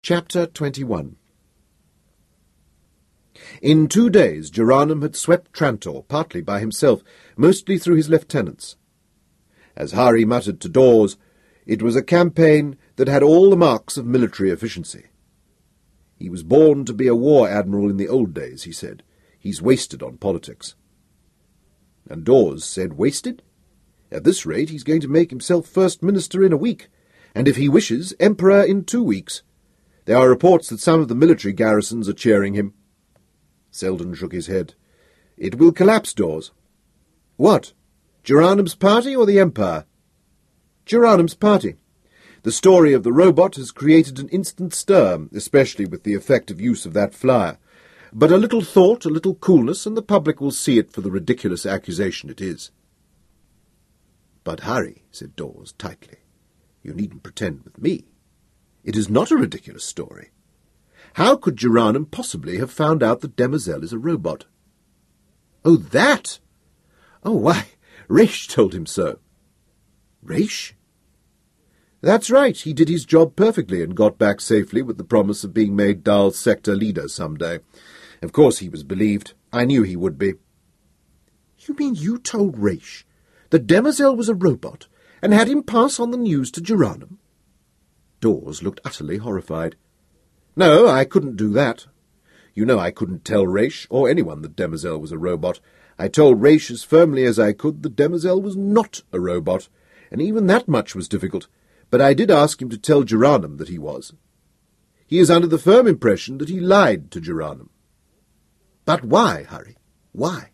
Chapter 21. In 2 days Jeranum had swept Trantor, partly by himself, mostly through his lieutenants. As Hari muttered to Dawes, it was a campaign that had all the marks of military efficiency. He was born to be a war admiral in the old days, he said. He's wasted on politics. And Dawes said, wasted? At this rate he's going to make himself First Minister in a week, and if he wishes, Emperor in 2 weeks. There are reports that some of the military garrisons are cheering him. Selden shook his head. It will collapse, Dawes. What? Jeranum's party or the Empire? Jeranum's party. The story of the robot has created an instant stir, especially with the effective use of that flyer. But a little thought, a little coolness, and the public will see it for the ridiculous accusation it is. But, Hari, said Dawes tightly, you needn't pretend with me. It is not a ridiculous story. How could Jeranum possibly have found out that Demoiselle is a robot? Oh, that! Oh, why, Raish told him so. Raish? That's right, he did his job perfectly and got back safely with the promise of being made Dal's sector leader some day. Of course he was believed. I knew he would be. You mean you told Raish that Demoiselle was a robot and had him pass on the news to Jeranum? Dawes looked utterly horrified. No, I couldn't do that. You know I couldn't tell Raish or anyone that Demoiselle was a robot. I told Raish as firmly as I could that Demoiselle was not a robot, and even that much was difficult, but I did ask him to tell Jeranum that he was. He is under the firm impression that he lied to Jeranum. But why, Hari? Why?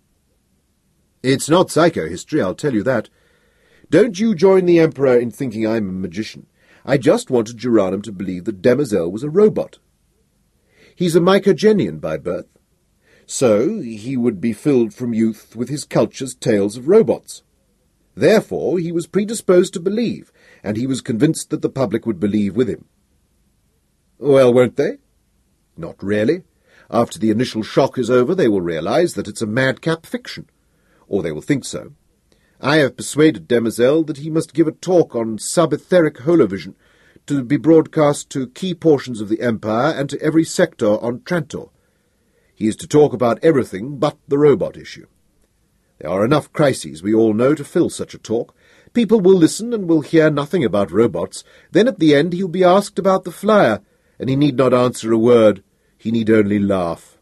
It's not psychohistory, I'll tell you that. Don't you join the Emperor in thinking I'm a magician. I just wanted Jeranum to believe that Demoiselle was a robot. He's a Mycogenian by birth, so he would be filled from youth with his culture's tales of robots. Therefore he was predisposed to believe, and he was convinced that the public would believe with him. Well, won't they? Not really. After the initial shock is over, they will realize that it's a madcap fiction, or they will think so. I have persuaded Demoiselle that he must give a talk on subetheric holovision to be broadcast to key portions of the Empire and to every sector on Trantor. He is to talk about everything but the robot issue. There are enough crises, we all know, to fill such a talk. People will listen and will hear nothing about robots. Then at the end he'll be asked about the flyer, and he need not answer a word. He need only laugh.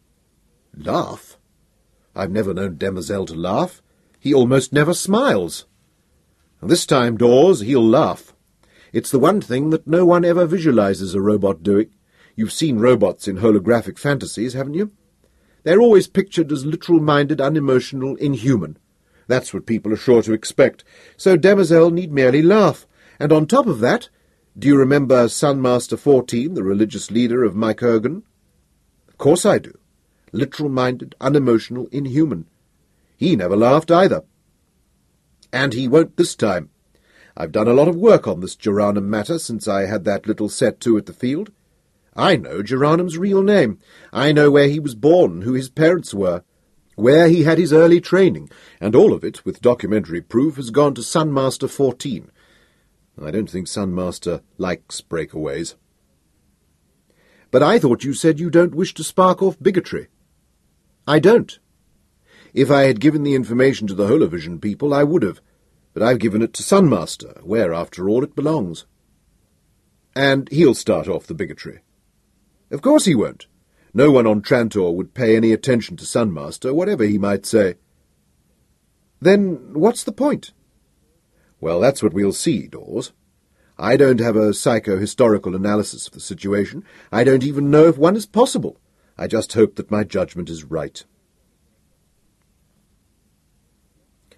Laugh? I've never known Demoiselle to laugh. He almost never smiles. And this time, Dawes, he'll laugh. It's the one thing that no one ever visualizes a robot doing. You've seen robots in holographic fantasies, haven't you? They're always pictured as literal-minded, unemotional, inhuman. That's what people are sure to expect. So Demoiselle need merely laugh. And on top of that, do you remember Sunmaster 14, the religious leader of Mycurgan? Of course I do. Literal-minded, unemotional, inhuman. He never laughed either. And he won't this time. I've done a lot of work on this Jeranum matter since I had that little set-to at the field. I know Jeranum's real name. I know where he was born, who his parents were, where he had his early training, and all of it, with documentary proof, has gone to Sunmaster 14. I don't think Sunmaster likes breakaways. But I thought you said you don't wish to spark off bigotry. I don't. If I had given the information to the Holovision people, I would have, but I've given it to Sunmaster, where, after all, it belongs. And he'll start off the bigotry. Of course he won't. No one on Trantor would pay any attention to Sunmaster, whatever he might say. Then what's the point? Well, that's what we'll see, Dawes. I don't have a psycho-historical analysis of the situation. I don't even know if one is possible. I just hope that my judgment is right.